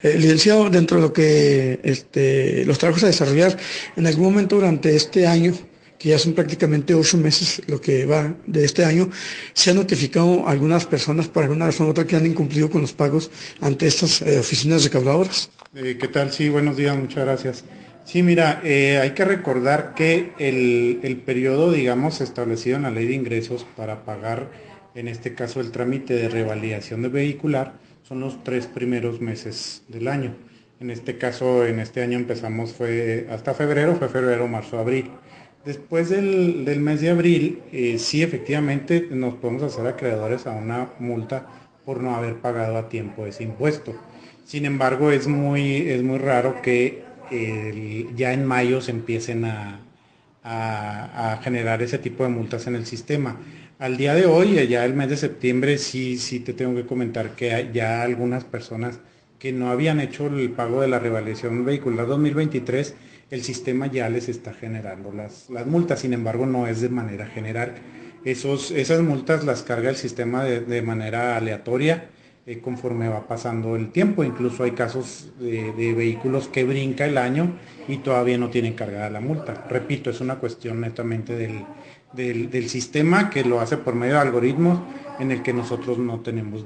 Licenciado, dentro de lo que los trabajos a desarrollar, en algún momento durante este año, que ya son prácticamente 8 meses lo que va de este año, se han notificado a algunas personas por alguna razón u otra que han incumplido con los pagos ante estas oficinas recaudadoras. ¿Qué tal? Sí, buenos días, muchas gracias. Sí, mira, hay que recordar que el periodo, digamos, establecido en la ley de ingresos para pagar, en este caso, el trámite de revalidación de vehicular, son los 3 primeros meses del año. En este caso, en este año empezamos, fue hasta febrero, fue febrero, marzo, abril. Después del mes de abril, sí, efectivamente, nos podemos hacer acreedores a una multa por no haber pagado a tiempo ese impuesto. Sin embargo, es muy raro que ya en mayo se empiecen a generar ese tipo de multas en el sistema. Al día de hoy, ya el mes de septiembre, sí te tengo que comentar que hay ya algunas personas que no habían hecho el pago de la revalidación vehicular 2023, el sistema ya les está generando las multas. Sin embargo, no es de manera general. Esas multas las carga el sistema de manera aleatoria, conforme va pasando el tiempo. Incluso hay casos de vehículos que brinca el año y todavía no tienen cargada la multa. Repito, es una cuestión netamente del sistema, que lo hace por medio de algoritmos en el que nosotros no tenemos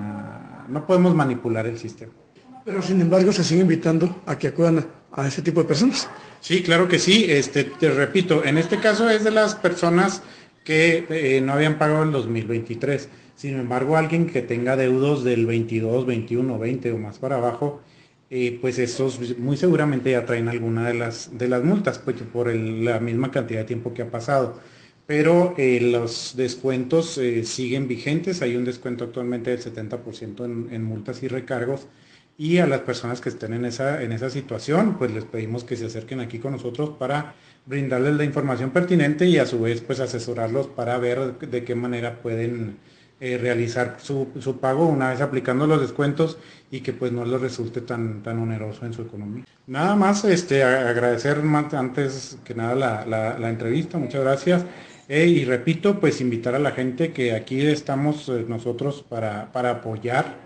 no podemos manipular el sistema. Pero sin embargo se sigue invitando a que acudan a ese tipo de personas. Sí, claro que sí. Te repito, en este caso es de las personas que no habían pagado el 2023. Sin embargo, alguien que tenga deudos del 22, 21, 20 o más para abajo, pues esos muy seguramente ya traen alguna de las multas, pues por la misma cantidad de tiempo que ha pasado. Pero los descuentos siguen vigentes. Hay un descuento actualmente del 70% en multas y recargos. Y a las personas que estén en esa situación, pues les pedimos que se acerquen aquí con nosotros para brindarles la información pertinente y a su vez pues asesorarlos para ver de qué manera pueden realizar su pago una vez aplicando los descuentos y que pues no les resulte tan oneroso en su economía. Nada más agradecer antes que nada la entrevista, muchas gracias. Y repito, pues invitar a la gente que aquí estamos nosotros para apoyar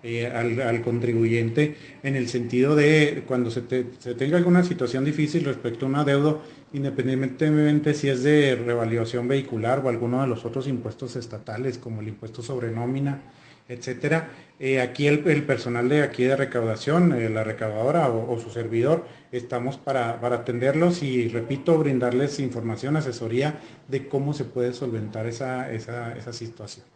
al contribuyente, en el sentido de cuando se tenga alguna situación difícil respecto a un adeudo, independientemente si es de revalidación vehicular o alguno de los otros impuestos estatales como el impuesto sobre nómina, etcétera. Aquí el personal de aquí de recaudación, la recaudadora o su servidor, estamos para atenderlos y, repito, brindarles información, asesoría de cómo se puede solventar esa situación.